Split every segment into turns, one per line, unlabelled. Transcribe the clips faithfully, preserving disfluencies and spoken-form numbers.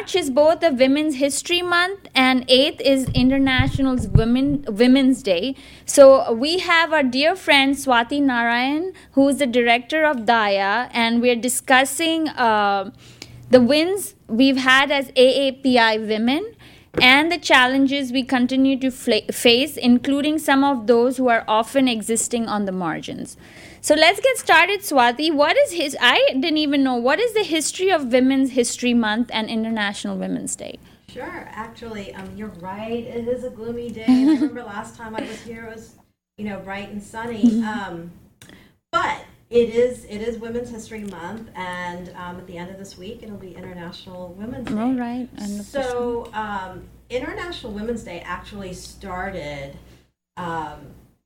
March is both a Women's History Month and eighth is International Women Women's Day. So we have our dear friend Swati Narayan, who is the director of Daya, and we're discussing uh, the wins we've had as A A P I women and the challenges we continue to fla- face, including some of those who are often existing on the margins. So let's get started, Swati. What is his? I didn't even know. What is the history of Women's History Month and International Women's Day?
Sure. Actually, um, you're right. It is a gloomy day. I remember last time I was here, it was, you know, bright and sunny. Um, but it is it is Women's History Month, and um, at the end of this week, it'll be International Women's Day.
All right.
So um, International Women's Day actually started. Um,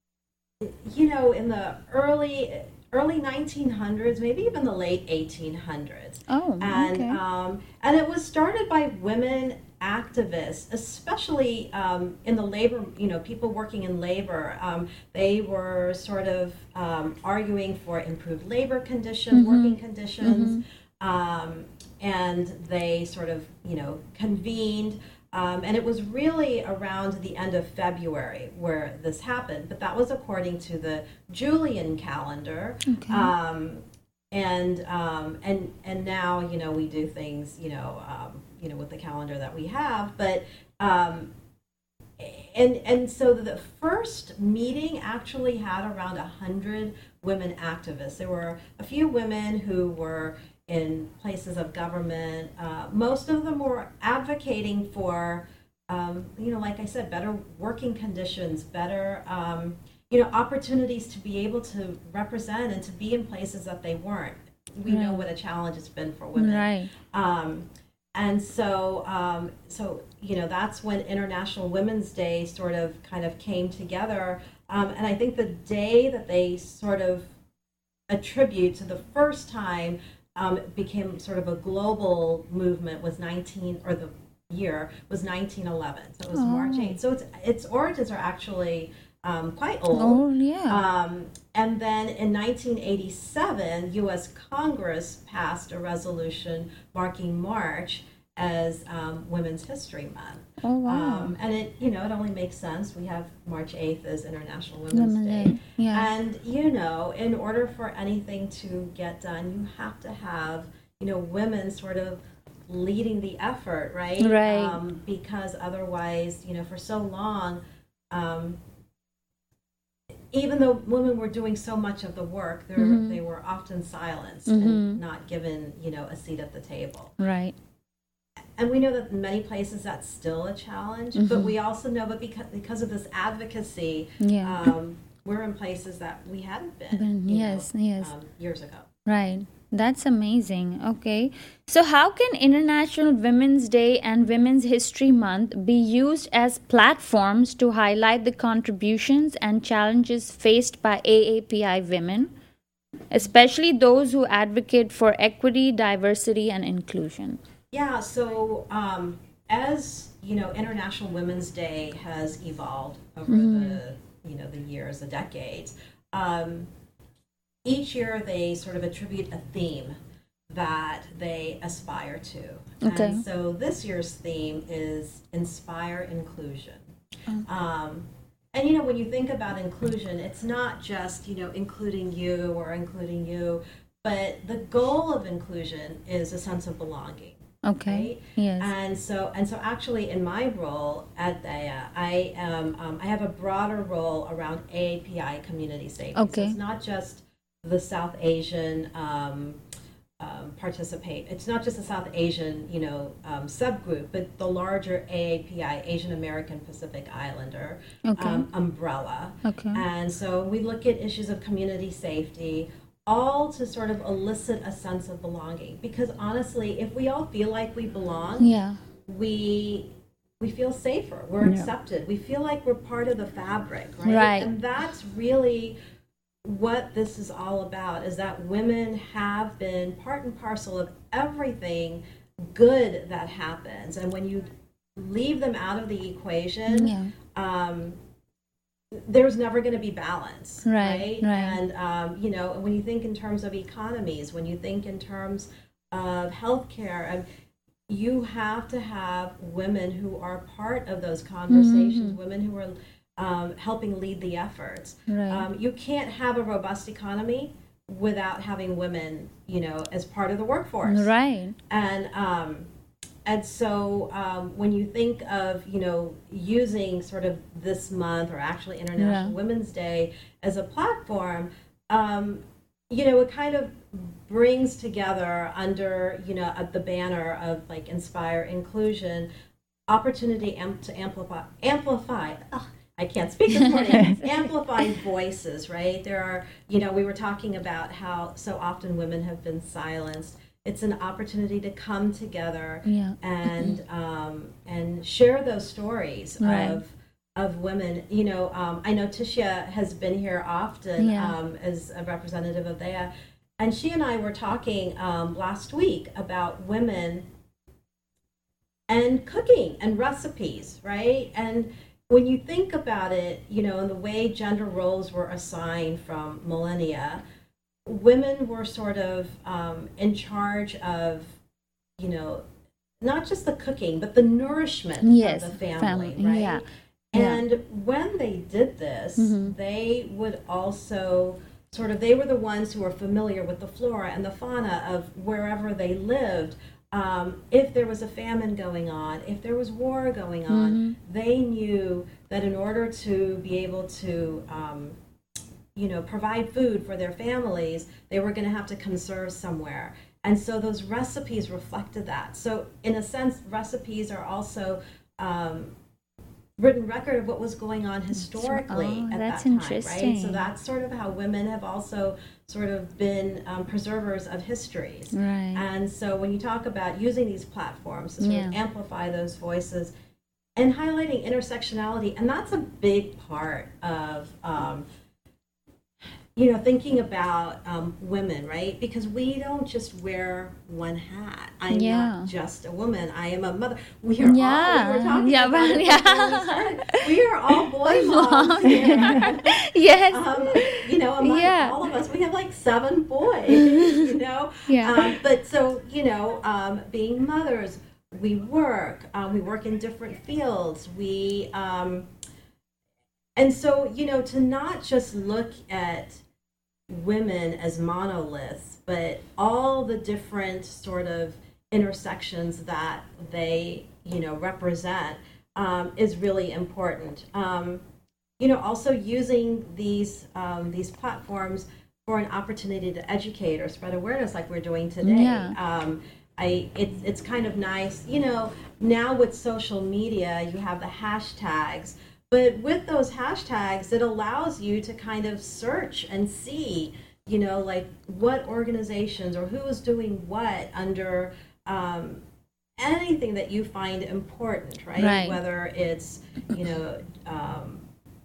you know, in the early early nineteen hundreds, maybe even the late eighteen hundreds.
Oh,
and
okay.
um, and it was started by women activists, especially um, in the labor. You know, people working in labor. Um, they were sort of um, arguing for improved labor conditions,
Mm-hmm.
working conditions,
Mm-hmm.
um, and they sort of you know convened. Um, and it was really around the end of February where this happened, but that was according to the Julian calendar.
Okay.
Um, and um, and and now you know we do things you know um, you know with the calendar that we have, but um, and and so the first meeting actually had around a hundred women activists. There were a few women who were in places of government. Uh, most of them were advocating for, um, you know, like I said, better working conditions, better, um, you know, opportunities to be able to represent and to be in places that they weren't. We know
Right.
what a challenge it's been for women.
Right.
Um, and so, um, so you know, that's when International Women's Day sort of kind of came together. Um, and I think the day that they sort of attribute to the first time Um, it became sort of a global movement was nineteen or the year was nineteen eleven, so it was
Oh.
March eighth. So its its origins are actually um, quite old.
Oh, yeah.
Um, and then in nineteen eighty-seven, U S Congress passed a resolution marking March as um, Women's History Month.
Oh, wow.
Um, and it, you know, it only makes sense. We have March eighth as International Women's
Women's
Day.
Day, yeah.
And, you know, in order for anything to get done, you have to have, you know, women sort of leading the effort, right?
Right.
Um, because otherwise, you know, for so long, um, even though women were doing so much of the work, they were,
Mhm.
they were often silenced
Mhm.
and not given, you know, a seat at the table.
Right.
And we know that in many places that's still a challenge, but we also know that because, because of this advocacy,
Yeah.
um, we're in places that we hadn't been,
Been-
you
yes,
know,
yes.
Um, years ago.
Right. That's amazing. Okay. So, how can International Women's Day and Women's History Month be used as platforms to highlight the contributions and challenges faced by A A P I women, especially those who advocate for equity, diversity, and inclusion?
Yeah, so um, as you know, International Women's Day has evolved over the you know the years, the decades. Um, each year, they sort of attribute a theme that they aspire to.
Okay.
And so this year's theme is inspire inclusion. Um, and you know, when you think about inclusion, it's not just you know including you or including you, but the goal of inclusion is a sense of belonging.
Okay.
Right?
Yes.
And so, and so, actually, in my role at Daya, I am um, I have a broader role around A A P I community safety.
Okay.
So it's not just the South Asian um, um, participate. It's not just the South Asian, you know, um, subgroup, but the larger A A P I, Asian American Pacific Islander
Okay.
um, umbrella.
Okay.
And so we look at issues of community safety, all to sort of elicit a sense of belonging. Because honestly, if we all feel like we belong,
Yeah.
we we feel safer. We're
Yeah.
accepted. We feel like we're part of the fabric, right?
Right.
And that's really what this is all about, is that women have been part and parcel of everything good that happens. And when you leave them out of the equation,
Yeah.
um, there's never going to be balance,
Right,
right?
right.
And um, you know, when you think in terms of economies, when you think in terms of healthcare, um, you have to have women who are part of those conversations,
Mm-hmm.
women who are um, helping lead the efforts.
Right.
Um, you can't have a robust economy without having women, you know, as part of the workforce.
Right.
And um, and so um, when you think of, you know, using sort of this month or actually International
Yeah.
Women's Day as a platform, um, you know, it kind of brings together under, you know, at the banner of like Inspire Inclusion, opportunity am- to amplify, amplify, ugh, I can't speak this morning, amplify voices, right? There are, you know, we were talking about how so often women have been silenced. It's an opportunity to come together
Yeah.
and um, and share those stories
Right.
of of women. You know, um, I know Tisha has been here often
Yeah.
um, as a representative of Thea, and she and I were talking um, last week about women and cooking and recipes, right? And when you think about it, you know, and the way gender roles were assigned from millennia, women were sort of um, in charge of, you know, not just the cooking, but the nourishment
Yes,
of the family,
family,
right?
yeah.
And when they did this,
Mhm.
they would also sort of, they were the ones who were familiar with the flora and the fauna of wherever they lived. Um, if there was a famine going on, if there was war going on,
Mhm.
they knew that in order to be able to um, you know, provide food for their families, they were going to have to conserve somewhere. And so those recipes reflected that. So in a sense, recipes are also um, written record of what was going on historically
Oh,
at
that's
that time,
interesting.
right? So that's sort of how women have also sort of been um, preservers of histories.
Right.
And so when you talk about using these platforms to sort
Yeah.
of amplify those voices and highlighting intersectionality, and that's a big part of um, you know, thinking about um, women, right? Because we don't just wear one hat. I'm
Yeah.
not just a woman. I am a mother. We are
Yeah.
all, we were talking
Yeah,
about it
yeah.
before we started. We are all boy moms here.
Yes.
Um, you know, among
Yeah.
all of us, we have like seven boys, you know?
Yeah.
Um, but so, you know, um, being mothers, we work. Um, we work in different fields. We, um, and so, you know, to not just look at women as monoliths, but all the different sort of intersections that they, you know, represent um, is really important. Um, you know, also using these um, these platforms for an opportunity to educate or spread awareness, like we're doing today.
Yeah.
Um, I it's it's kind of nice, you know. Now with social media, you have the hashtags. But with those hashtags, it allows you to kind of search and see, you know, like what organizations or who is doing what under um, anything that you find important, right?
Right.
Whether it's, you know, um,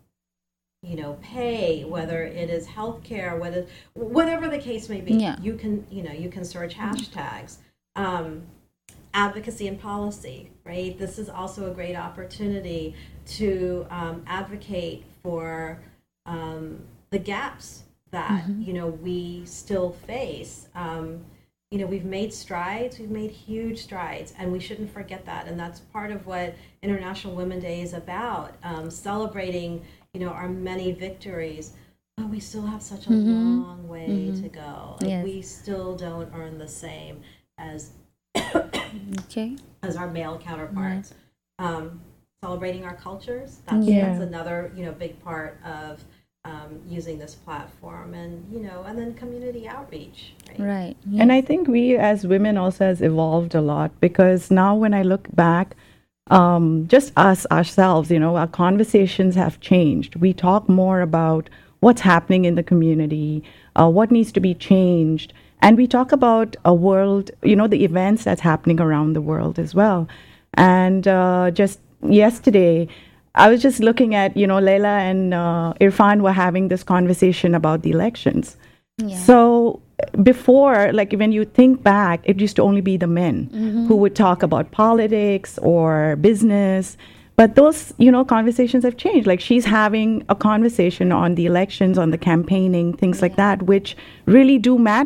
you know, pay, whether it is healthcare, whether whatever the case may be,
Yeah.
you can, you know, you can search hashtags. Um, advocacy and policy, right? This is also a great opportunity to um, advocate for um, the gaps that,
Mhm.
you know, we still face. Um, you know, we've made strides, we've made huge strides, and we shouldn't forget that. And that's part of what International Women's Day is about, um, celebrating, you know, our many victories. But we still have such a
Mhm.
long way
Mhm.
to go. Like,
Yes.
we still don't earn the same as
Okay.
as our male counterparts. Um, celebrating our cultures, that's,
Yeah.
that's another, you know, big part of um, using this platform, and, you know, and then community outreach, right?
Right.
And I
Yes.
think we as women also has evolved a lot, because now when I look back, um, just us ourselves, you know, our conversations have changed. We talk more about what's happening in the community, uh, what needs to be changed. And we talk about a world, you know, the events that's happening around the world as well. And uh, just yesterday, I was just looking at, you know, Leila and uh, Irfan were having this conversation about the elections.
Yeah.
So before, like when you think back, it used to only be the men
Mm-hmm.
who would talk about politics or business. But those, you know, conversations have changed. Like she's having a conversation on the elections, on the campaigning, things like
Yeah.
that, which really do matter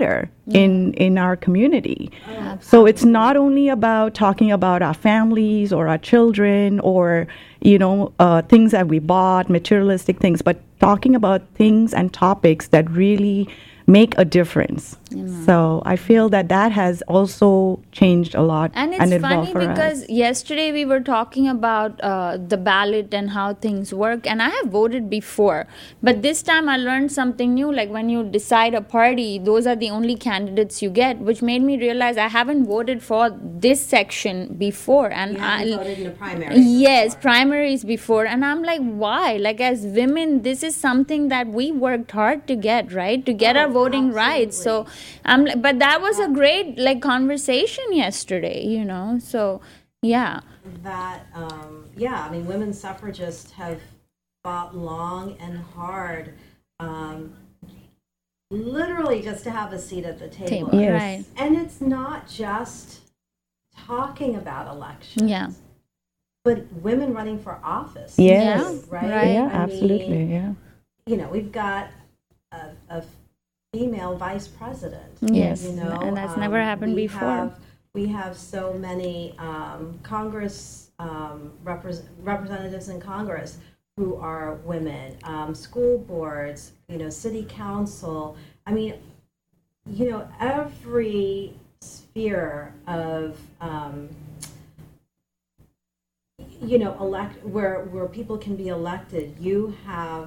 in in our community. So it's not only about talking about our families or our children or, you know, uh, things that we bought, materialistic things, but talking about things and topics that really make a difference. So I feel that that has also changed a lot.
And it's
evolved
funny
for
because
us.
yesterday we were talking about uh, the ballot and how things work, and I have voted before, but this time I learned something new. Like when you decide a party, those are the only candidates you get, which made me realize I haven't voted for this section before. And
You haven't
I
voted in a primary.
yes,
before.
primaries before, and I'm like, why? Like as women, this is something that we worked hard to get, right? To get
Oh,
our voting rights. So
absolutely.
I'm like, but that was a great like conversation yesterday, you know. So yeah,
That, um, yeah, I mean, women suffragists have fought long and hard, um, literally just to have a seat at the table.
table,
Yes.
right?
And it's not just talking about elections.
Yeah.
But women running for office.
Yes.
too, right?
Right.
Yeah,
I
absolutely.
mean,
Yeah.
you know, we've got a, a female vice president.
Yes,
You know,
and that's
um,
never happened
we
before.
Have, we have so many um, Congress um, repres- representatives in Congress who are women, um, school boards, you know, city council. I mean, you know, every sphere of um, you know, elect where where people can be elected, you have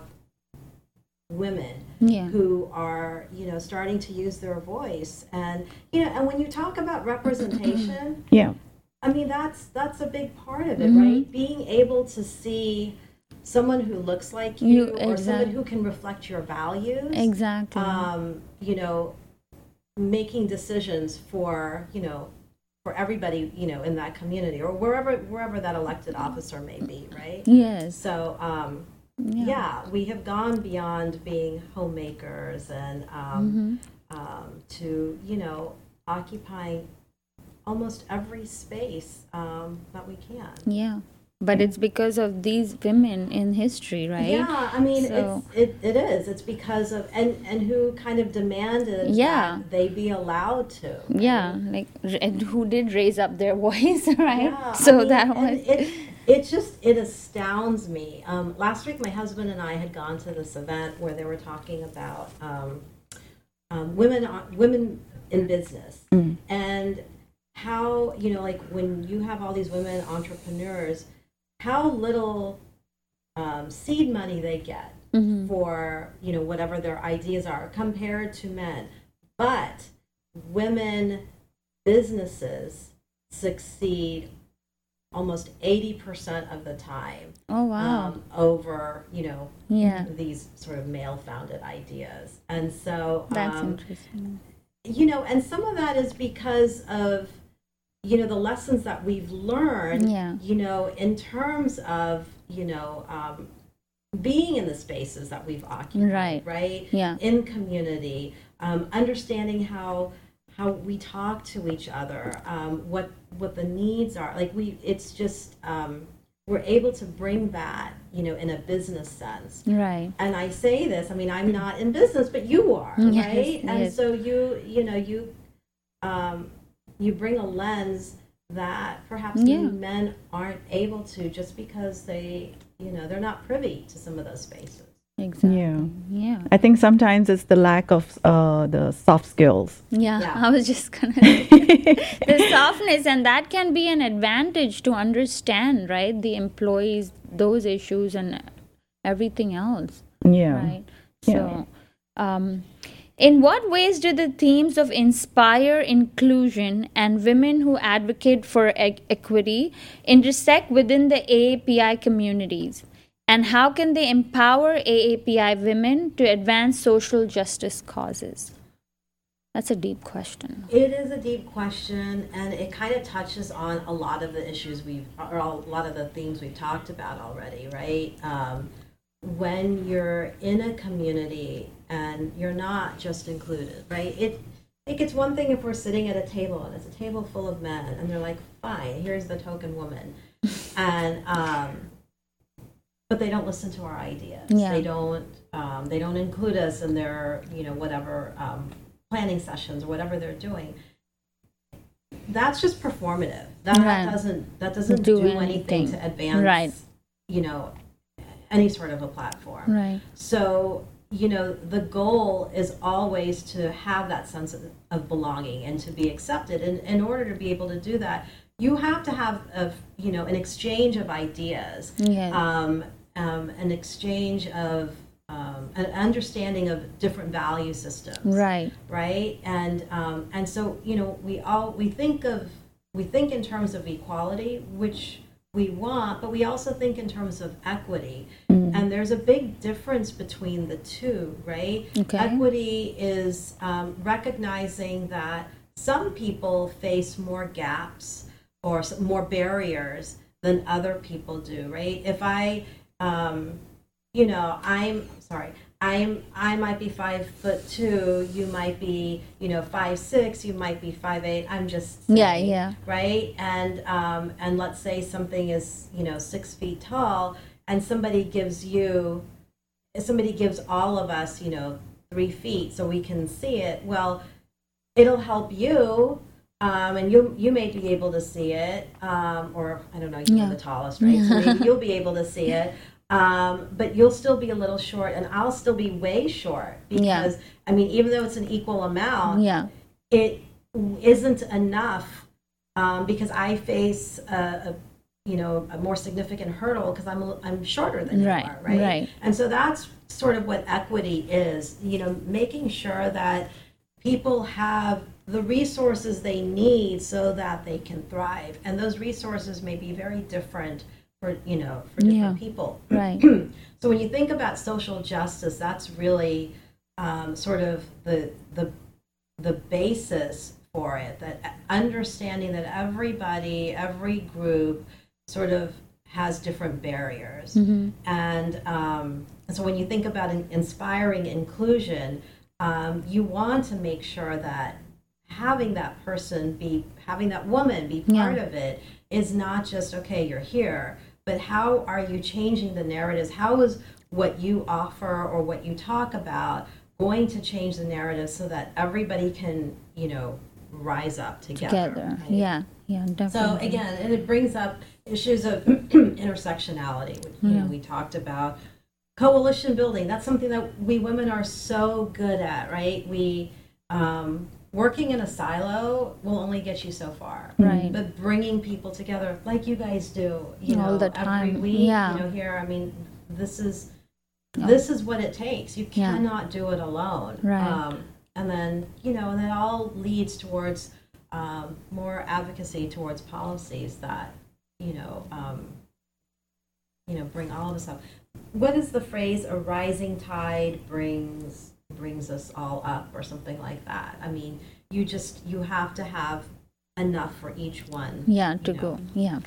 women
Yeah.
who are, you know, starting to use their voice. And you know, and when you talk about representation,
Yeah.
I mean, that's that's a big part of it,
Mhm.
right? Being able to see someone who looks like you,
You-
or
exact-
someone who can reflect your values.
Exactly.
Um, you know, making decisions for, you know, for everybody, you know, in that community or wherever wherever that elected officer may be, right?
yes.
So, um,
Yeah.
yeah, we have gone beyond being homemakers and um,
Mm-hmm.
um, to, you know, occupying almost every space um, that we can.
Yeah. But it's because of these women in history, right?
Yeah, I mean,
So-
it's, it, it is. It's because of, and, and who kind of demanded
Yeah.
that they be allowed to. right?
Yeah, like r- and who did raise up their voice, right?
Yeah,
so
I mean,
that
and
was
it, it just it astounds me. Um, last week, my husband and I had gone to this event where they were talking about um, um, women on- women in business and how, you know, like when you have all these women entrepreneurs, how little um, seed money they get
Mhm.
for, you know, whatever their ideas are compared to men. But women businesses succeed almost eighty percent of the time
oh wow,
um, over, you know,
yeah,
these sort of male-founded ideas. And so,
that's
um,
interesting.
you know, and some of that is because of, you know, the lessons that we've learned,
Yeah.
you know, in terms of, you know, um, being in the spaces that we've occupied,
Right.
right?
Yeah.
In community, um, understanding how how we talk to each other, um, what what the needs are. Like we, it's just um, we're able to bring that, you know, in a business sense.
Right.
And I say this, I mean, I'm not in business, but you are,
Yes,
right? And
yes.
so you, you know, you, um, you bring a lens that perhaps
Yeah.
maybe men aren't able to, just because they, you know, they're not privy to some of those spaces.
Exactly.
Yeah.
Yeah.
I think sometimes it's the lack of uh, the soft skills.
Yeah.
Yeah.
I was just gonna the softness, and that can be an advantage to understand, right? The employees, those issues, and everything else.
Yeah.
Right.
Yeah.
So, um, in what ways do the themes of inspire inclusion and women who advocate for e- equity intersect within the A A P I communities? And how can they empower A A P I women to advance social justice causes? That's a deep question.
It is a deep question, and it kind of touches on a lot of the issues we've, or a lot of the themes we've talked about already, right? Um, when you're in a community and you're not just included, right? It it gets one thing if we're sitting at a table and it's a table full of men, and they're like, "Fine, here's the token woman," and um, but they don't listen to our ideas.
Yeah.
They don't um, they don't include us in their, you know, whatever um, planning sessions or whatever they're doing, that's just performative. That
Right.
doesn't that doesn't
Do
do, anything.
anything.
to advance,
Right.
you know, any sort of a platform.
Right.
So, you know, the goal is always to have that sense of, of belonging and to be accepted. And in order to be able to do that, you have to have a, you know, an exchange of ideas,
Yeah.
um, um, an exchange of um, an understanding of different value systems.
Right.
Right. And um, and so, you know, we all we think of we think in terms of equality, which we want, but we also think in terms of equity.
Mm.
And there's a big difference between the two, right?
Okay.
Equity is um, recognizing that some people face more gaps or s- more barriers than other people do, right? If I, um, you know, I'm sorry, I'm I might be five foot two, you might be, you know, five six, you might be five eight. I'm just saying,
Yeah, yeah.
right? And um, and let's say something is, you know, six feet tall, and somebody gives you, somebody gives all of us, you know, three feet so we can see it. Well, it'll help you, um, and you you may be able to see it, um, or I don't know, you're
Yeah.
the tallest, right? So maybe you'll be able to see it. Um, but you'll still be a little short, and I'll still be way short because
Yeah.
I mean, even though it's an equal amount,
Yeah.
it isn't enough um, because I face a, a you know a more significant hurdle because I'm a- I'm shorter than
Right,
you are, right?
right.
And so that's sort of what equity is. You know, making sure that people have the resources they need so that they can thrive, and those resources may be very different for you know for different
Yeah.
people.
Right.
So when you think about social justice, that's really um, sort of the the the basis for it. That understanding that everybody, every group, sort of has different barriers,
Mm-hmm.
and um, so when you think about in- inspiring inclusion, um, you want to make sure that having that person be having that woman be part
Yeah.
of it is not just okay, you're here, but how are you changing the narratives? How is what you offer or what you talk about going to change the narrative so that everybody can, you know, rise up together?
Together.
right?
Yeah. Yeah. Definitely.
So again, and it brings up issues of intersectionality, which you know
Yeah.
we talked about. Coalition building, that's something that we women are so good at, right? We um, working in a silo will only get you so far.
Right.
But bringing people together like you guys do, you know,
All the
every
time.
week,
Yeah.
you know, here, I mean, this is
Yeah.
this is what it takes. You
Yeah.
cannot do it alone.
Right.
Um, and then, you know, and that all leads towards um, more advocacy towards policies that, you know, um, you know, bring all of us up. What is the phrase? A rising tide brings brings us all up, or something like that. I mean, you just you have to have enough for each one.
Yeah.
you
To
know.
go. Yeah.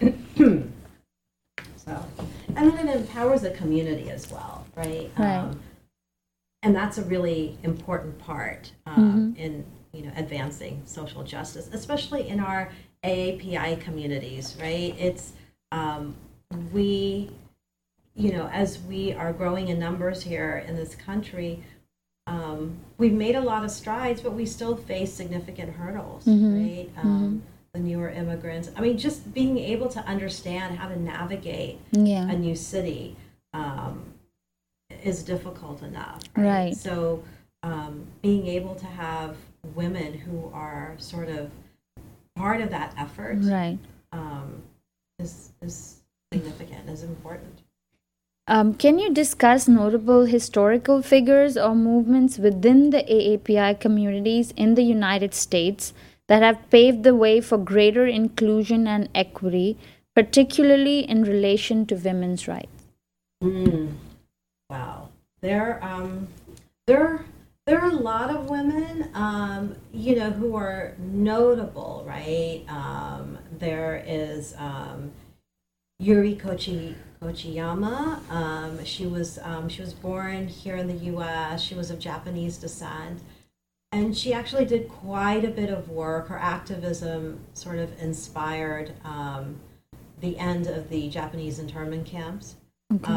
So, and then it empowers the community as well, right?
Right.
Um, and that's a really important part um,
Mm-hmm.
in you know advancing social justice, especially in our A A P I communities, right? It's um, we, you know, as we are growing in numbers here in this country, um, we've made a lot of strides, but we still face significant hurdles,
Mhm.
right? Um, The newer immigrants. I mean, just being able to understand how to navigate
Yeah.
a new city um, is difficult enough.
Right.
So um, being able to have women who are sort of part of that effort
Right.
um, is, is significant, is important.
Um, can you discuss notable historical figures or movements within the A A P I communities in the United States that have paved the way for greater inclusion and equity, particularly in relation to women's rights?
Mm. Wow. There, um, there, there are a lot of women, um, you know, who are notable, right? Um, there is um, Yuri Kochi, Kochiyama. Um, she was um, she was born here in the U S. She was of Japanese descent. And she actually did quite a bit of work. Her activism sort of inspired um, the end of the Japanese internment camps.
Okay.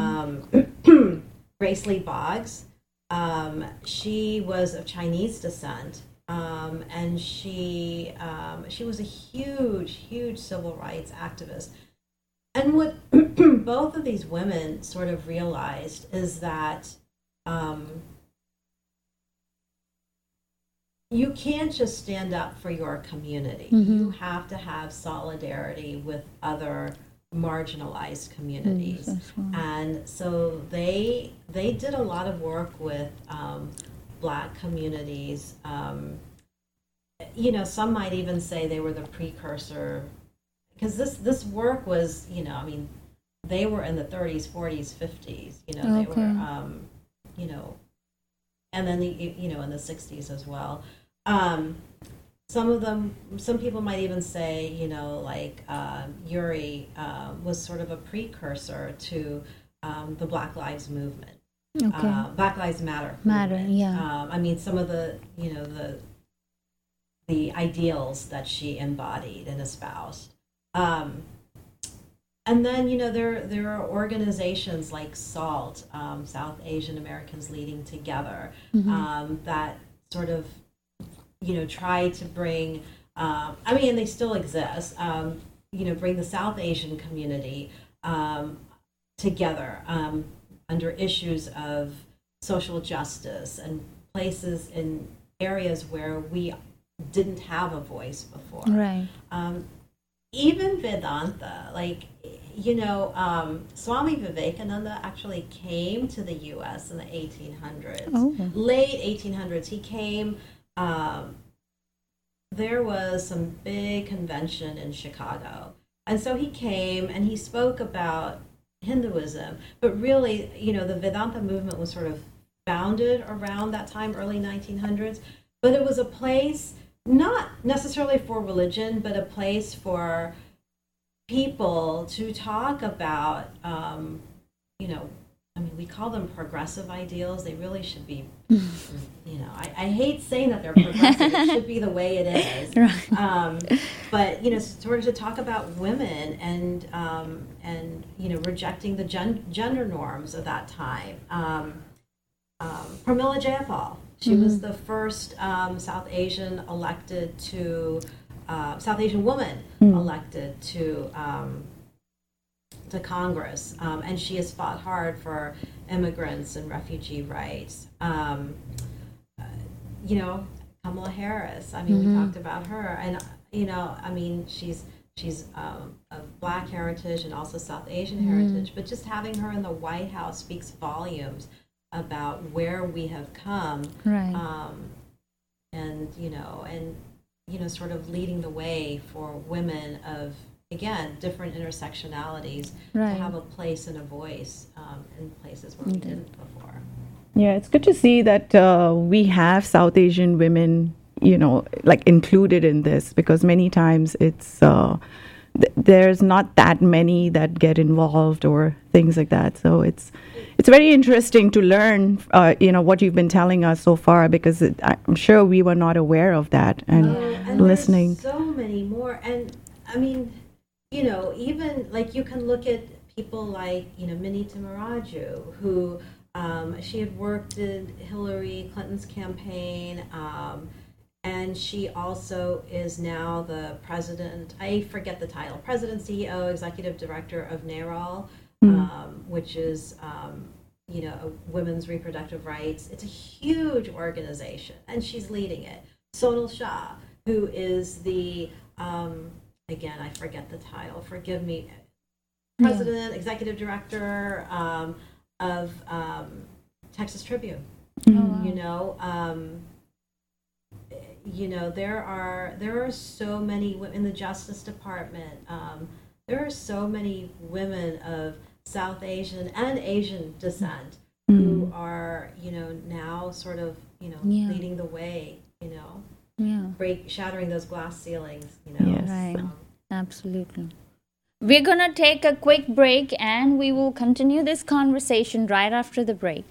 Um, Grace Lee Boggs, um, she was of Chinese descent, um, and she um, she was a huge, huge civil rights activist. And what both of these women sort of realized is that um, you can't just stand up for your community.
Mm-hmm.
You have to have solidarity with other marginalized communities.
Mm,
And so they they did a lot of work with um, Black communities. Um, you know, some might even say they were the precursor, because this this work was, you know, I mean, they were in the thirties, forties, fifties. You know, they
Okay.
were, um, you know, and then the you know in the sixties as well. Um, some of them, some people might even say, you know, like uh, Yuri uh, was sort of a precursor to um, the Black Lives Movement,
Okay.
uh, Black Lives Matter.
Matter,
movement.
yeah.
Um, I mean, some of the, you know, the the ideals that she embodied and espoused. Um, and then, you know, there there are organizations like SALT, um, South Asian Americans Leading Together,
Mm-hmm.
um, that sort of, you know, try to bring, um, I mean, and they still exist, um, you know, bring the South Asian community um, together um, under issues of social justice and places in areas where we didn't have a voice before.
Right.
Um, even Vedanta, like, you know, um, Swami Vivekananda actually came to the U S in the eighteen hundreds,
Oh.
late eighteen hundreds. He came, um, there was some big convention in Chicago. And so he came and he spoke about Hinduism, but really, you know, the Vedanta movement was sort of founded around that time, early nineteen hundreds, but it was a place not necessarily for religion, but a place for people to talk about, um, you know, I mean, we call them progressive ideals. They really should be, you know, I, I hate saying that they're progressive. It should be the way it is.
Right.
Um, but, you know, sort of to talk about women and, um, and you know, rejecting the gen- gender norms of that time. Um, um, Pramila Jayapal, she
Mm-hmm.
was the first um, South Asian elected to, uh, South Asian woman
Mm.
elected to um, to Congress, um, and she has fought hard for immigrants and refugee rights. Um, uh, you know, Kamala Harris. I mean,
Mm-hmm.
we talked about her, and you know, I mean, she's she's um, of Black heritage and also South Asian
Mm-hmm.
heritage. But just having her in the White House speaks volumes about where we have come,
Right.
um, and you know, and you know, sort of leading the way for women of, again, different intersectionalities
Right.
to have a place and a voice um, in places where we didn't before.
Yeah, it's good to see that uh, we have South Asian women, you know, like included in this, because many times it's uh, th- there's not that many that get involved or things like that. So it's it's very interesting to learn, uh, you know, what you've been telling us so far, because it, I'm sure we were not aware of that. And
Oh, and
listening.
there's so many more. And I mean, you know, even like you can look at people like, you know, Minnie Timaraju, who um, she had worked in Hillary Clinton's campaign. Um, and she also is now the president, I forget the title, president, C E O, executive director of NARAL, um, which is, um, you know, women's reproductive rights. It's a huge organization, and she's leading it. Sonal Shah, who is the, um, again, I forget the title, forgive me, president, executive director um, of um, Texas Tribune.
Mm-hmm.
You know, um, you know, there are there are so many wo- in the Justice Department. Um, there are so many women of South Asian and Asian descent who are, you know, now sort of, you know,
Yeah.
leading the way. You know,
Yeah.
break shattering those glass ceilings. You know,
Yes.
Right.
Um,
Absolutely. We're going to take a quick break and we will continue this conversation right after the break.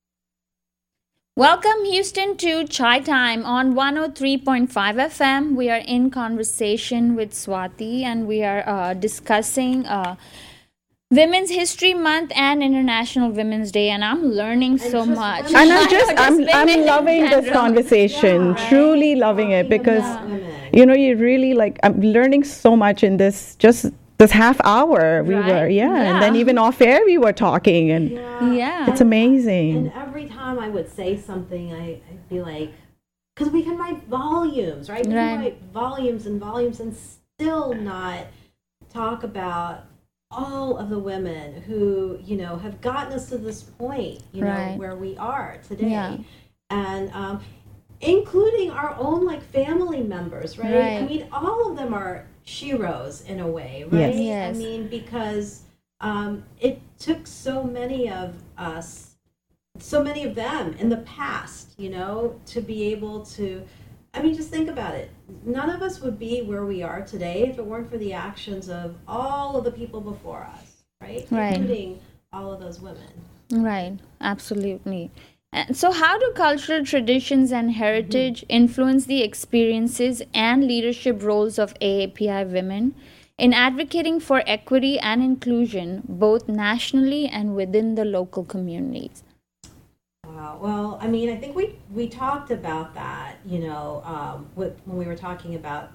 Welcome, Houston, to Chai Time on one oh three point five F M. We are in conversation with Swati and we are uh, discussing uh, Women's History Month and International Women's Day, and I'm learning so
just
much.
women.
And I'm just, I'm,
women
I'm
in
loving this
general.
conversation,
Yeah.
truly loving it,
Talking
because,
about women.
you know, you really like, I'm learning so much in this, just this half hour we
Right?
were, yeah. And then
Yeah.
even off air we were talking, and
Yeah.
Yeah.
it's amazing.
And every time I would say something, I, I'd be like, because we can write volumes, right? We
Right.
can write volumes and volumes and still not talk about all of the women who, you know, have gotten us to this point, you
Right.
know, where we are today.
Yeah.
And um, including our own, like, family members, right?
Right.
I mean, all of them are sheroes in a way, right?
Yes.
Yes.
I mean, because um, it took so many of us, so many of them in the past, you know, to be able to, I mean, just think about it. None of us would be where we are today if it weren't for the actions of all of the people before us, right?
Right.
Including all of those women.
Right, absolutely. And so, how do cultural traditions and heritage influence the experiences and leadership roles of A A P I women in advocating for equity and inclusion, both nationally and within the local communities?
Wow. Well, I mean, I think we we talked about that, you know, um, with, when we were talking about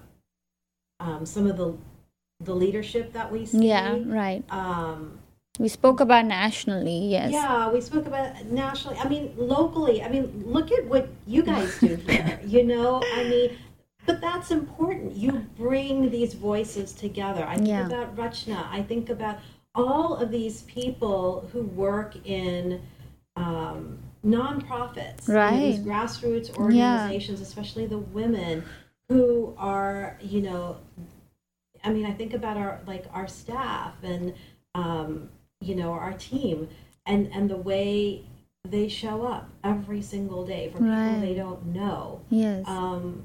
um, some of the the leadership that we see.
Yeah, right.
Um,
We spoke about nationally, yes.
Yeah, we spoke about it nationally. I mean, locally. I mean, look at what you guys do here. You know, I mean, but that's important. You bring these voices together. I think
Yeah.
about Rachna. I think about all of these people who work in um, nonprofits, you know, these
Right.
grassroots organizations, especially the women who are, you know, I mean, I think about our like our staff and. Um, you know, our team and, and the way they show up every single day for people
Right.
they don't know.
Yes.
Um,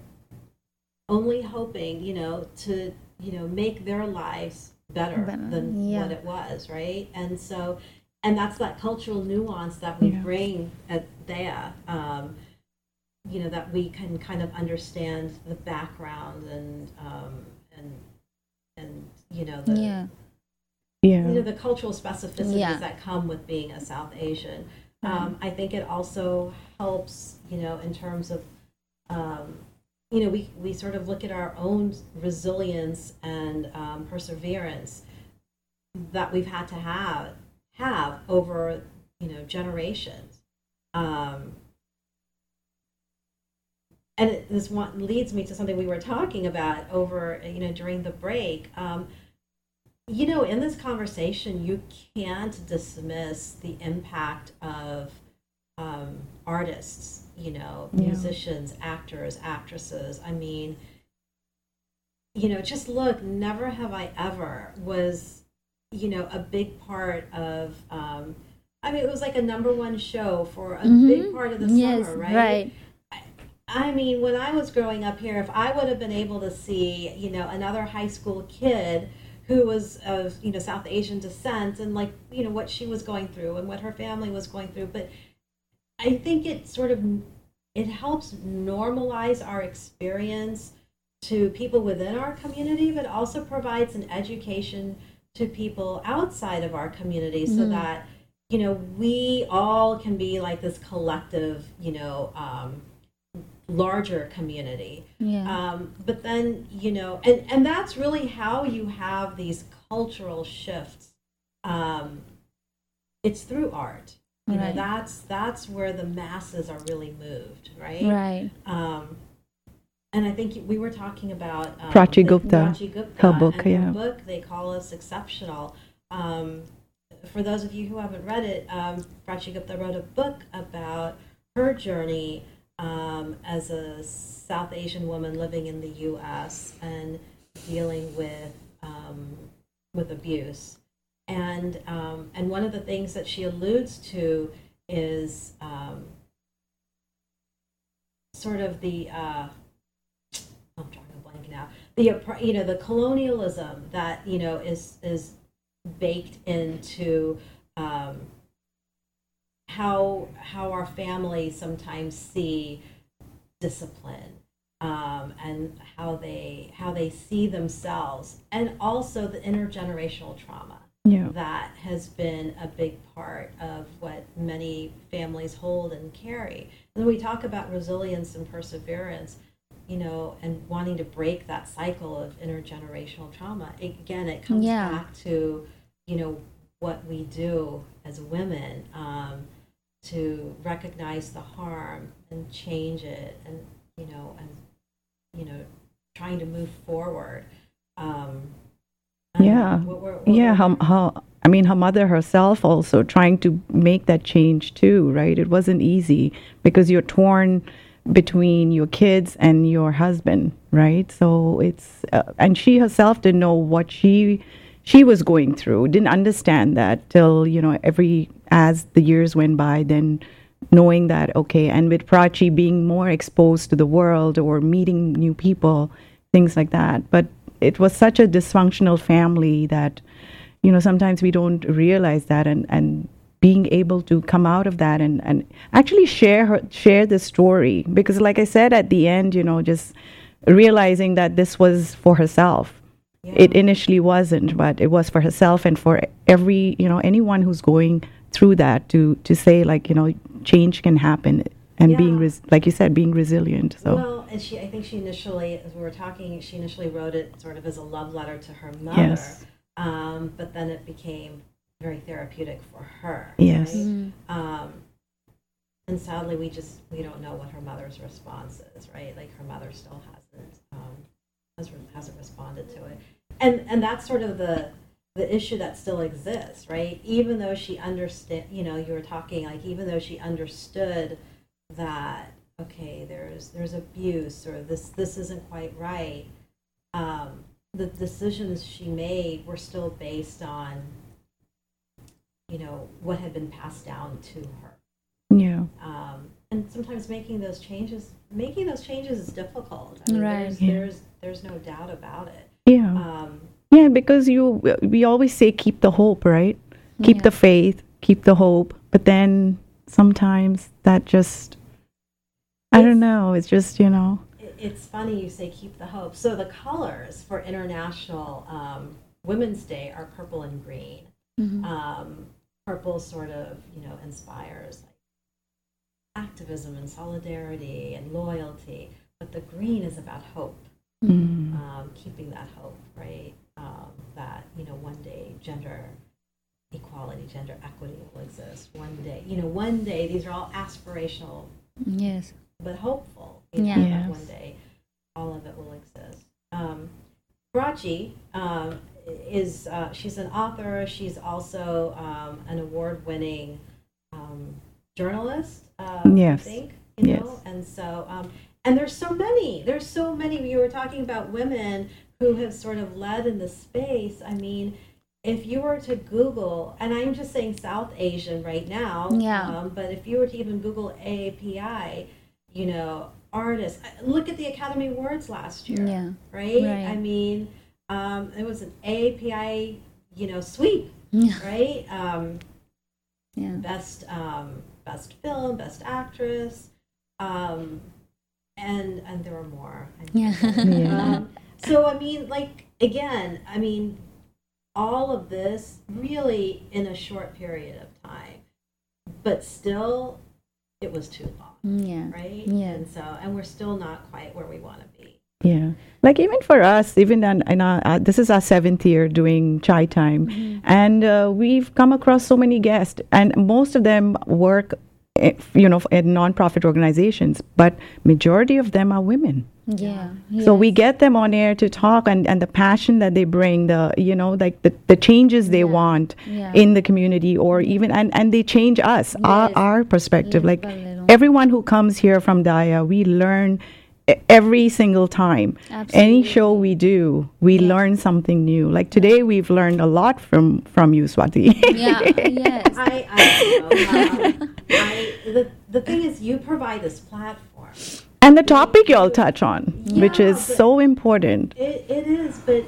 only hoping, you know, to, you know, make their lives better,
Better,
than
yeah.
what it was, right? And so, and that's that cultural nuance that we
Yeah.
bring at Thea, um, you know, that we can kind of understand the background and, um, and, and, you know, the,
yeah.
Yeah.
you know, the cultural specificities
Yeah.
that come with being a South Asian. Um, I think it also helps, you know, in terms of, um, you know, we, we sort of look at our own resilience and um, perseverance that we've had to have have over, you know, generations. Um, and it, this one leads me to something we were talking about over, you know, during the break. Um, You know, in this conversation, you can't dismiss the impact of um, artists, you know,
Yeah.
musicians, actors, actresses. I mean, you know, just look, Never Have I Ever was, you know, a big part of, um, I mean, it was like a number one show for a
Mhm.
big part of the
Yes,
summer, right?
right.
I mean, when I was growing up here, if I would have been able to see, you know, another high school kid who was of, you know, South Asian descent and like, you know, what she was going through and what her family was going through. But I think it sort of, it helps normalize our experience to people within our community, but also provides an education to people outside of our community so
Mhm.
that, you know, we all can be like this collective, you know, um, larger community.
Yeah.
Um, but then, you know, and, and that's really how you have these cultural shifts. Um, it's through art. You know,
Right.
that's that's where the masses are really moved, right?
Right.
Um, and I think we were talking about um,
Prachi
the-
Gupta,
Prachi Gupta,
her book,
and
yeah.
her book, They Call Us Exceptional. Um, for those of you who haven't read it, um, Prachi Gupta wrote a book about her journey um, as a South Asian woman living in the U S and dealing with um, with abuse. And um, and one of the things that she alludes to is um, sort of the uh, I'm drawing a blank now. The appro- you know the colonialism that you know is is baked into um, how how our families sometimes see discipline um, and how they how they see themselves, and also the intergenerational trauma
Yeah.
that has been a big part of what many families hold and carry. And when we talk about resilience and perseverance, you know, and wanting to break that cycle of intergenerational trauma, it, again, it comes
Yeah.
back to, you know, what we do as women um, to recognize the harm and change it, and you know, and you know, trying to move forward. Um, and
Yeah.
what we're- what
Yeah.
we're-
Her, her, I mean, her mother herself also trying to make that change too, right? It wasn't easy because you're torn between your kids and your husband, right? So it's, uh, and she herself didn't know what she she was going through, didn't understand that till, you know, every, as the years went by, then knowing that, okay, and with Prachi being more exposed to the world or meeting new people, things like that. But it was such a dysfunctional family that, you know, sometimes we don't realize that, and, and being able to come out of that and, and actually share her, share the story. Because like I said, at the end, you know, just realizing that this was for herself.
Yeah.
It initially wasn't, but it was for herself and for every, you know, anyone who's going through that to, to say like, you know, change can happen and being,
Yeah.
res- like you said, being resilient. So,
Well, and she, I think she initially, as we were talking, she initially wrote it sort of as a love letter to her mother.
Yes.
Um, but then it became very therapeutic for her.
Yes.
Right?
Mm.
Um, and sadly, we just we don't know what her mother's response is, right? Like her mother still hasn't um, has, hasn't responded to it, and and that's sort of the the issue that still exists, right? Even though she understand, you know, you were talking like even though she understood that okay, there's there's abuse or this this isn't quite right. Um, the decisions she made were still based on, you know, what had been passed down to her.
yeah.
Um, and sometimes making those changes, making those changes is difficult. I mean,
Right.
There's,
Yeah.
there's there's no doubt about it.
Yeah.
Um,
Yeah, because you, we always say keep the hope, right? Keep
Yeah.
the faith, keep the hope. But then sometimes that just, I don't know, it's just, you know.
it, it's funny you say keep the hope. So the colors for International um, Women's Day are purple and green.
Mhm.
Um, purple sort of, you know, inspires like activism and solidarity and loyalty, but the green is about hope.
Mm.
Um, keeping that hope, right? Um, that, you know, one day gender equality, gender equity will exist. One day, you know, one day, these are all aspirational
Yes.
but hopeful, you know,
Yeah.
that
Yes.
one day all of it will exist. Um, Brachi um, is, uh, she's an author. She's also um, an award-winning um, journalist, uh,
Yes.
I think, you
Yes.
know, and so, um, and there's so many, there's so many, you were talking about women who have sort of led in the space. I mean, if you were to Google, and I'm just saying South Asian right now,
Yeah.
um, but if you were to even Google A A P I, you know, artists, look at the Academy Awards last year,
Yeah.
right?
Right.
I mean, um, it was an A A P I, you know, sweep,
Yeah.
right? Um,
Yeah.
best um, best film, best actress, um, and and there were more. I
Yeah.
Yeah.
um, so I mean, like again, I mean, all of this really in a short period of time, but still, it was too long,
Yeah.
right?
Yeah.
And so, and we're still not quite where we want to be.
Yeah, like even for us, even in, in our, uh, this is our seventh year doing Chai Time,
Mm-hmm.
and uh, we've come across so many guests, and most of them work, eh, you know, in nonprofit organizations, but majority of them are women.
Yeah.
So we
Yes.
get them on air to talk, and, and the passion that they bring, the you know, like the, the changes they
Yeah.
want
Yeah.
in the community, or even and, and they change us, our,
Yes.
our perspective.
Little
Like
by little.
everyone who comes here from Daya, we learn e- every single time. Any
Absolutely.
show we do, we
Yeah.
learn something new. Like today, we've learned a lot from from you, Swati.
Yeah. Yes.
I, I don't know. Um, I, the, the thing is, you provide this platform.
And the topic you all touch on, which
Yeah,
is
but-
so important.
It, it is, but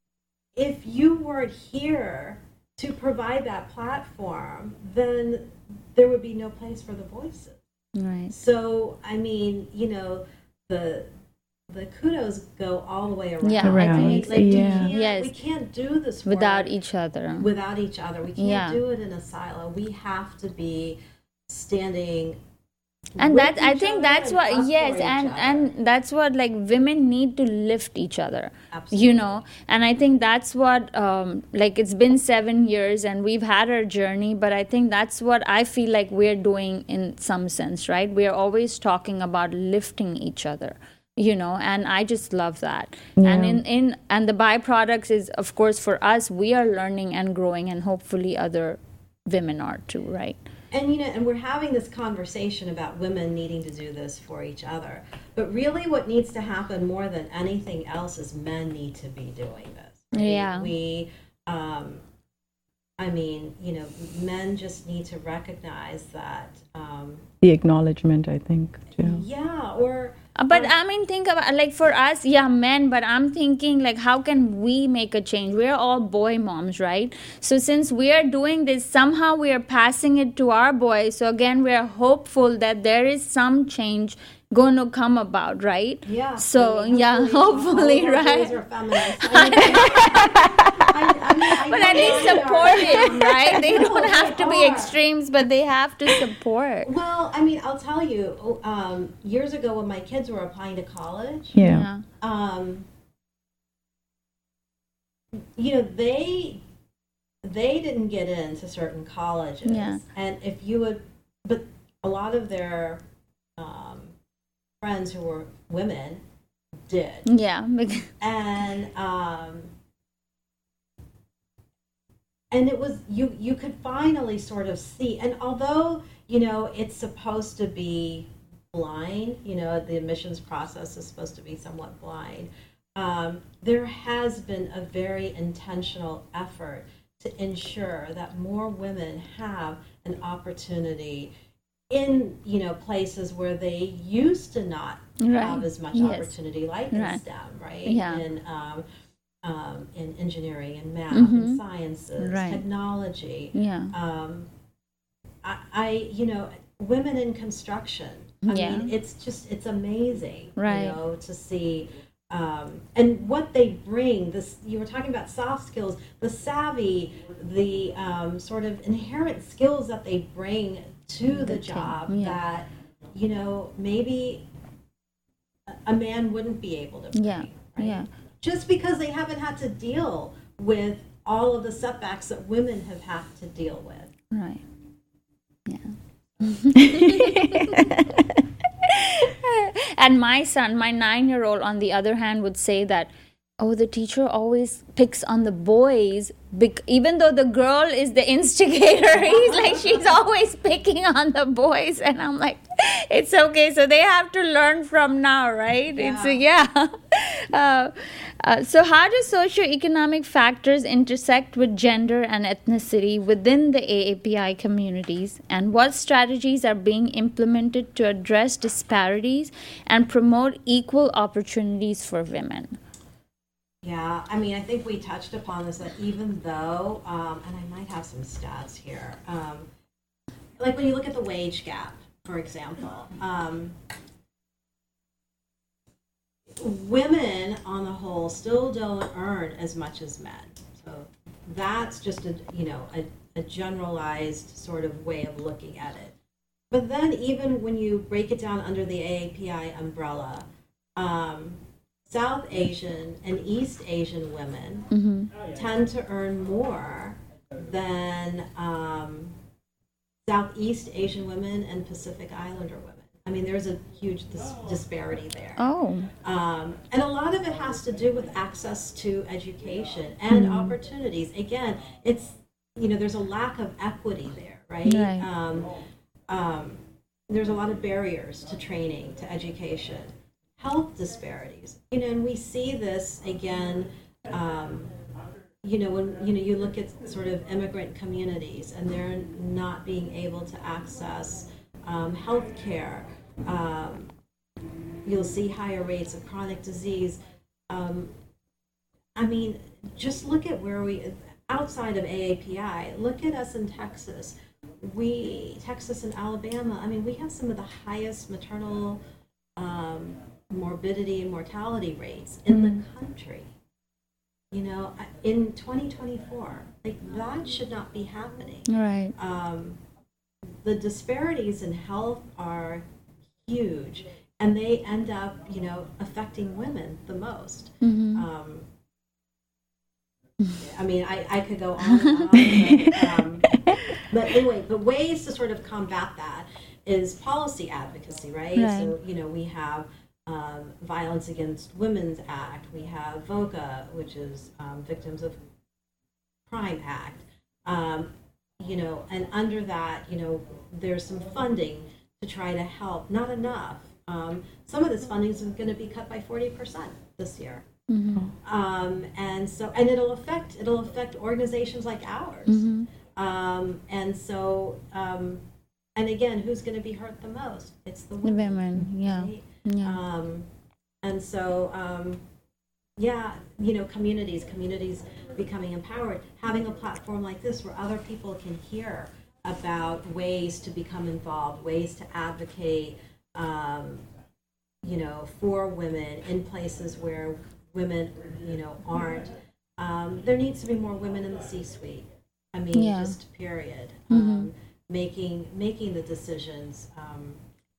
if you weren't here to provide that platform, then there would be no place for the voices.
Right.
So, I mean, you know, the the kudos go all the way around.
Yeah, I
Around,
think it's
Like, we
yeah.
can't,
Yes.
we can't do this
without
work
each other.
without each other. We can't
Yeah.
do it in a silo. We have to be standing.
And
with
that I
each
think
other
that's
and
what
up for
yes
each
and
other.
and that's what like women need to lift each other,
Absolutely.
you know. And I think that's what um like it's been seven years and we've had our journey, but I think that's what I feel like we're doing in some sense, right? We're always talking about lifting each other, you know, and I just love that. And
Yeah.
in in and the byproducts is, of course, for us, we are learning and growing, and hopefully other women are too, right?
And you know, and we're having this conversation about women needing to do this for each other. But really what needs to happen more than anything else is men need to be doing this. right?
Yeah.
We um I mean, you know, men just need to recognize that um
The acknowledgement, I think, too.
yeah, or
Uh, But I mean, think about like for us, yeah, men. But I'm thinking like, how can we make a change? We're all boy moms, right? So since we are doing this, somehow we are passing it to our boys. So again, we are hopeful that there is some change going to come about, right?
yeah.
So
I mean,
yeah, hopefully,
all of our boys
right?
are feminists. I mean, I, I mean, I
But
know
at least
mine are.
support it, right? They
No,
don't have
they
to be
are.
extremes, but they have to support.
Well, I mean, I'll tell you, um, years ago when my kids were applying to college,
Yeah.
um, you know, they they didn't get into certain colleges,
Yeah.
and if you would, but a lot of their um, friends who were women did,
Yeah. bec-
and um, and it was you you could finally sort of see, and although you know it's supposed to be blind, you know the admissions process is supposed to be somewhat blind, um, there has been a very intentional effort to ensure that more women have an opportunity in you know places where they used to not
Right.
have as much
Yes.
opportunity, like in
Right.
STEM, right?
Yeah.
In um, um, in engineering and math
Mhm.
and sciences,
Right.
technology.
Yeah.
Um, I, I, you know, women in construction. I
Yeah.
mean, it's just it's amazing,
Right.
you know, to see. Um, and what they bring, this you were talking about soft skills, the savvy, the um, sort of inherent skills that they bring to the
The thing,
job
yeah.
that, you know, maybe a- a man wouldn't be able to bring.
Yeah.
Right?
Yeah.
Just because they haven't had to deal with all of the setbacks that women have had to deal with.
Right. Yeah. And my son, my nine year old, on the other hand, would say that, oh, the teacher always picks on the boys, bec- even though the girl is the instigator. He's like, she's always picking on the boys. And I'm like, it's okay. So they have to learn from now, right? It's yeah. Uh, uh, so, how do socioeconomic factors intersect with gender and ethnicity within the A A P I communities, and what strategies are being implemented to address disparities and promote equal opportunities for women?
Yeah, I mean, I think we touched upon this, that even though, um, and I might have some stats here, um, like when you look at the wage gap, for example, um, women on the whole still don't earn as much as men. So that's just a, you know, a, a generalized sort of way of looking at it. But then even when you break it down under the A A P I umbrella, um, South Asian and East Asian women
Mm-hmm.
tend to earn more than um, Southeast Asian women and Pacific Islander women. I mean, there's a huge dis- disparity there.
Oh,
Um, and a lot of it has to do with access to education and opportunities. Again, it's, you know, there's a lack of equity there, right?
Right.
Um, um, there's a lot of barriers to training, to education, health disparities. You know, and we see this again, um, you know, when, you know, you look at sort of immigrant communities and they're not being able to access um, health care. Um, you'll see higher rates of chronic disease. Um, I mean, just look at where we, outside of A A P I, look at us in Texas. We, Texas and Alabama, I mean, we have some of the highest maternal um, morbidity and mortality rates in
Mm-hmm.
the country. You know, in twenty twenty-four, like that should not be happening.
Right.
Um, the disparities in health are huge, and they end up, you know, affecting women the most.
Mm-hmm.
Um, I mean, I, I could go on and on, but, um, but anyway, the ways to sort of combat that is policy advocacy, right?
Right.
So, you know, we have um, Violence Against Women's Act, we have VOCA, which is um, Victims of Crime Act, um, you know, and under that, you know, there's some funding to try to help, not enough. Um, some of this funding is going to be cut by forty percent this year.
Mm-hmm.
Um, and so, and it'll affect, it'll affect organizations like ours.
Mm-hmm.
Um, and so, um, and again, who's going to be hurt the most? It's the
The
women.
women, yeah.
Right?
Yeah.
Um, and so, um, yeah, you know, communities, communities becoming empowered, having a platform like this where other people can hear about ways to become involved, ways to advocate, um, you know, for women in places where women, you know, aren't. Um, there needs to be more women in the C-suite. I mean,
Yeah.
just period.
Mhm.
Um, making making the decisions. Um,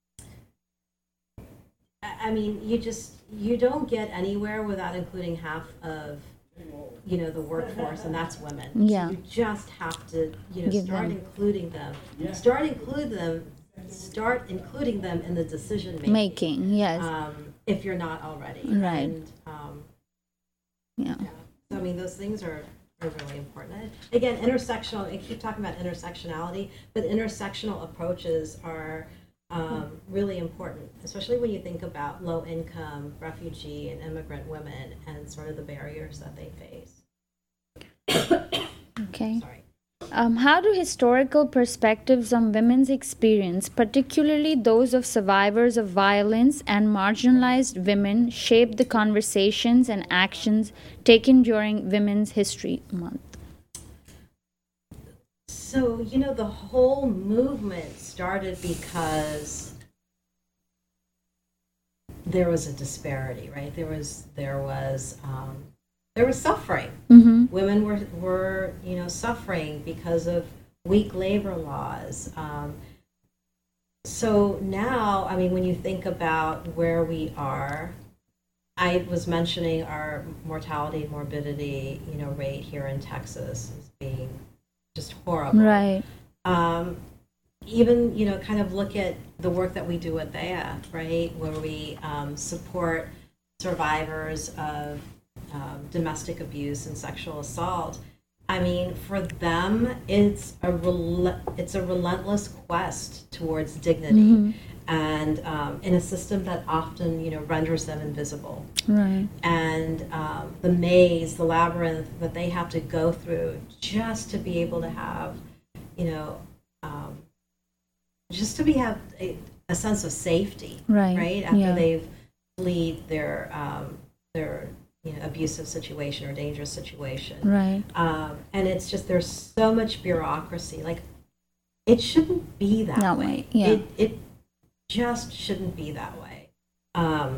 I I mean, you just you don't get anywhere without including half of, you know, the workforce, and that's women.
Yeah.
So you just have to, you know,
Give
start
them.
including them. Start include them. Start including them in the decision making.
Making, yes.
Um, if you're not already.
Right.
And, um,
Yeah.
yeah. So I mean, those things are, are really important. And again, intersectional. I keep talking about intersectionality, but intersectional approaches are um, really important, especially when you think about low-income refugee and immigrant women and sort of the barriers that they face.
Okay.
Sorry.
Um, how do historical perspectives on women's experience, particularly those of survivors of violence and marginalized women, shape the conversations and actions taken during Women's History Month?
So, you know, the whole movement started because there was a disparity, right? There was, there was, um, there was suffering.
Mm-hmm.
Women were, were, you know, suffering because of weak labor laws. Um, so now, I mean, when you think about where we are, I was mentioning our mortality, morbidity, you know, rate here in Texas as being just horrible.
Right.
Um, even, you know, kind of look at the work that we do at T H E A, right, where we um, support survivors of um, domestic abuse and sexual assault. I mean, for them, it's a rel- it's a relentless quest towards dignity,
Mm-hmm.
and um, in a system that often, you know, renders them invisible.
Right.
And um, the maze, the labyrinth that they have to go through just to be able to have, you know, um, just to be have a, a sense of safety,
Right.
right? After
Yeah.
they've fled their um, their you know, abusive situation or dangerous situation.
Right.
Um, and it's just there's so much bureaucracy. Like, it shouldn't be that
That
way.
way, yeah.
It it just shouldn't be that way. Um,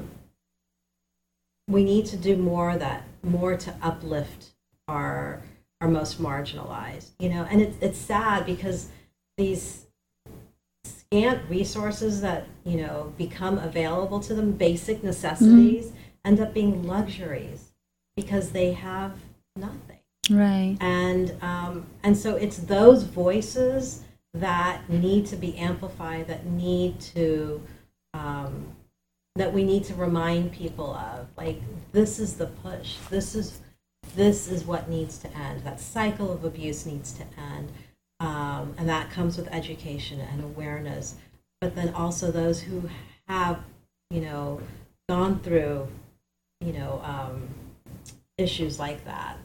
we need to do more that more to uplift our our most marginalized. You know, and it's it's sad because these scant resources that, you know, become available to them, basic necessities, end up being luxuries because they have nothing.
Right.
And um, and so it's those voices that need to be amplified, that need to um, that we need to remind people of. Like, this is the push. This is this is what needs to end. That cycle of abuse needs to end, um, and that comes with education and awareness. But then also those who have, you know, gone through, you know, um, issues like that,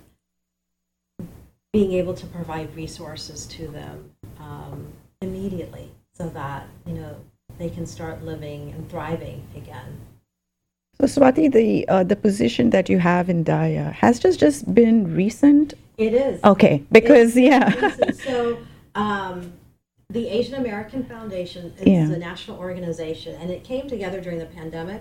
being able to provide resources to them um, immediately so that, you know, they can start living and thriving again.
So Swati, the uh, the position that you have in D A I A has just just been recent.
It is.
Okay, because
It's
yeah.
recent. So um, the Asian American Foundation is
Yeah.
a national organization, and it came together during the pandemic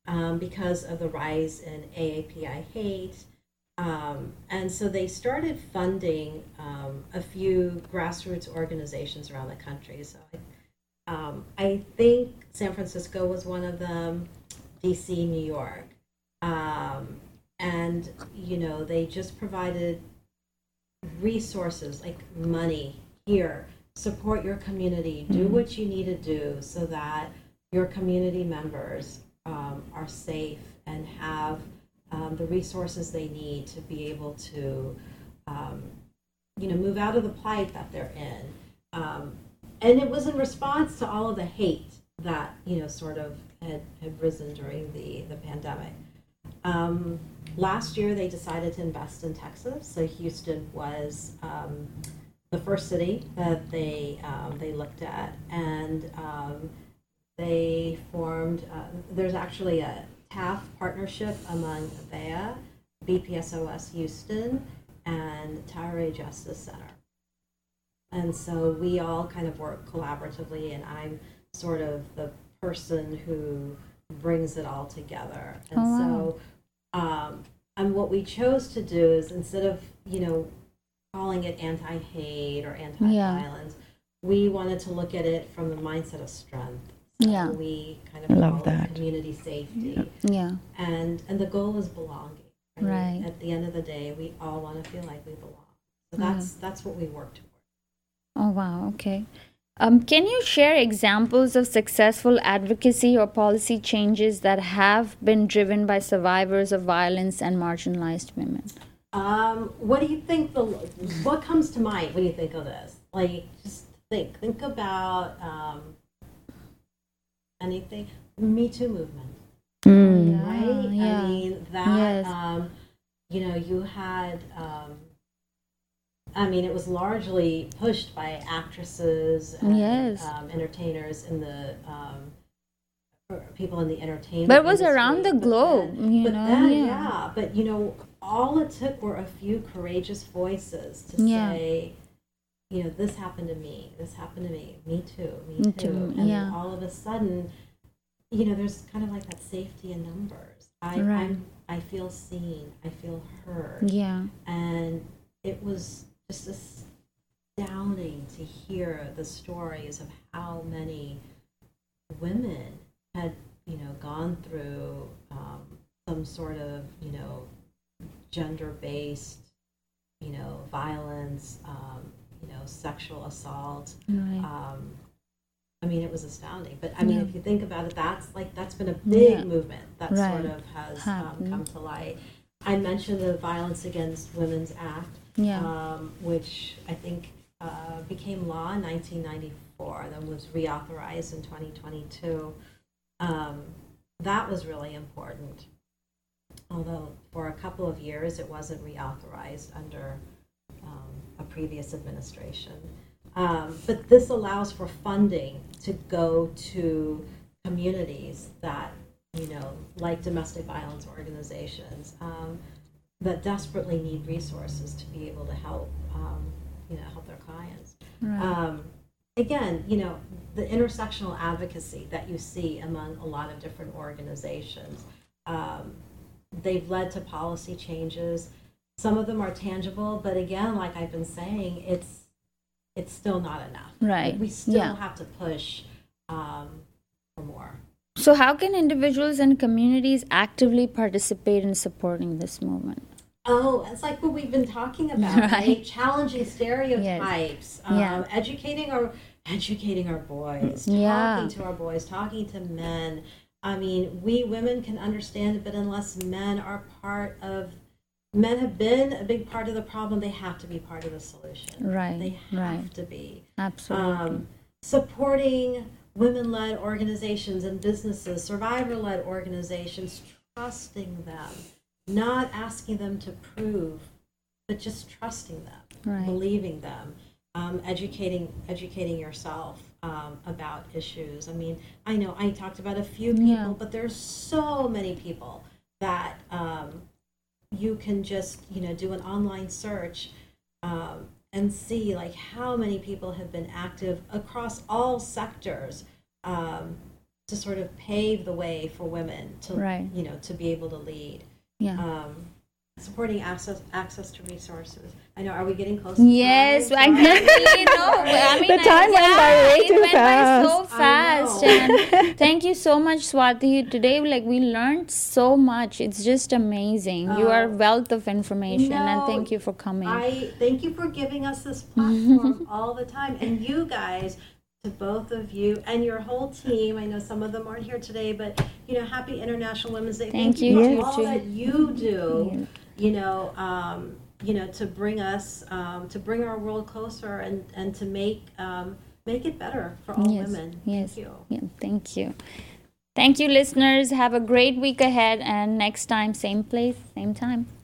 um, because of the rise in A A P I hate. Um, and so they started funding um, a few grassroots organizations around the country. So I, um, I think San Francisco was one of them, D C, New York. Um, and, you know, they just provided resources like money here, support your community, do
Mm-hmm.
what you need to do so that your community members um, are safe and have um, the resources they need to be able to, um, you know, move out of the plight that they're in. Um, and it was in response to all of the hate that, you know, sort of had, had risen during the, the pandemic. Um, last year, they decided to invest in Texas. So Houston was um, the first city that they um, they looked at, and um, they formed. Uh, there's actually a T A F partnership among A V E A, B P S O S Houston, and Tower Justice Center. And so we all kind of work collaboratively, and I'm sort of the person who brings it all together. And
Oh, wow.
so, um, and what we chose to do is instead of, you know, calling it anti-hate or anti-violence, we wanted to look at it from the mindset of strength. So
Yeah.
we kind of
I love
call it
that.
community safety.
Yeah.
And and the goal is belonging.
Right.
At the end of the day, we all want to feel like we belong. So
Mm-hmm.
that's that's what we work toward.
Oh, wow. Okay. Um, can you share examples of successful advocacy or policy changes that have been driven by survivors of violence and marginalized women?
Um, what do you think the what comes to mind when you think of this? Like, just think think about um, anything. Me Too movement,
Mm.
right?
yeah.
I mean that.
Yes.
Um, you know, you had. Um, I mean, it was largely pushed by actresses and
Yes.
um, entertainers in the um, for people in the entertainment.
But it was
industry.
around the
But
globe,
then-
you
but
know,
then,
yeah.
yeah. But you know, all it took were a few courageous voices to
Yeah.
say, you know, this happened to me. This happened to me. Me too. Me,
Me
too.
too,
And
yeah.
then all of a sudden, you know, there's kind of like that safety in numbers. I,
Right.
I'm, I feel seen. I feel heard.
Yeah.
And it was just astounding to hear the stories of how many women had, you know, gone through um, some sort of, you know, gender-based, you know, violence, um, you know, sexual assault.
Right.
Um, I mean, it was astounding. But I mean,
Yeah.
if you think about it, that's like that's been a big
Yeah.
movement that
Right.
sort of has um,
Happened.
come to light. I mentioned the Violence Against Women's Act,
Yeah.
um, which I think uh, became law in nineteen ninety-four, then was reauthorized in twenty twenty-two. Um, that was really important, although for a couple of years it wasn't reauthorized under um, a previous administration. Um, but this allows for funding to go to communities that, you know, like domestic violence organizations um, that desperately need resources to be able to help, um, you know, help their clients.
Right.
Um, again, you know, the intersectional advocacy that you see among a lot of different organizations, um, they've led to policy changes. Some of them are tangible, but again, like I've been saying, it's it's still not enough.
Right.
We still
Yeah.
have to push um, for more.
So, how can individuals and communities actively participate in supporting this movement?
Oh, it's like what we've been talking about, right?
Right.
Challenging stereotypes, um,
Yeah.
educating our educating our boys,
Yeah.
talking to our boys, talking to men. I mean, we women can understand it, but unless men are part of, men have been a big part of the problem, they have to be part of the solution.
Right,
They have
right.
to be.
Absolutely.
Um, supporting women-led organizations and businesses, survivor-led organizations, trusting them, not asking them to prove, but just trusting them,
Right.
believing them, um, educating educating yourself um, about issues. I mean, I know I talked about a few people,
Yeah.
but there's so many people that um, you can just, you know, do an online search um, and see like how many people have been active across all sectors, um, to sort of pave the way for women to,
Right.
you know, to be able to lead.
Yeah.
Um, supporting access access to resources. I know. Are we getting close? To
Yes,
time?
I
Sorry.
know. I mean,
The time
I,
went by way
it
too
went by so
fast. I
fast.
know.
And thank you so much, Swati. Today, like we learned so much. It's just amazing. You are a
Oh.
wealth of information, and
No,
thank you for coming.
I thank you for giving us this platform all the time, and you guys, to both of you and your whole team. I know some of them aren't here today, but you know, happy International Women's Day.
Thank
you
you,
for all
too.
that you do. You know, um, you know, to bring us, um, to bring our world closer, and and to make um, make it better for all
Yes,
women.
yes.
Thank you.
Yeah, thank you. Thank you, listeners. Have a great week ahead, and next time, same place, same time.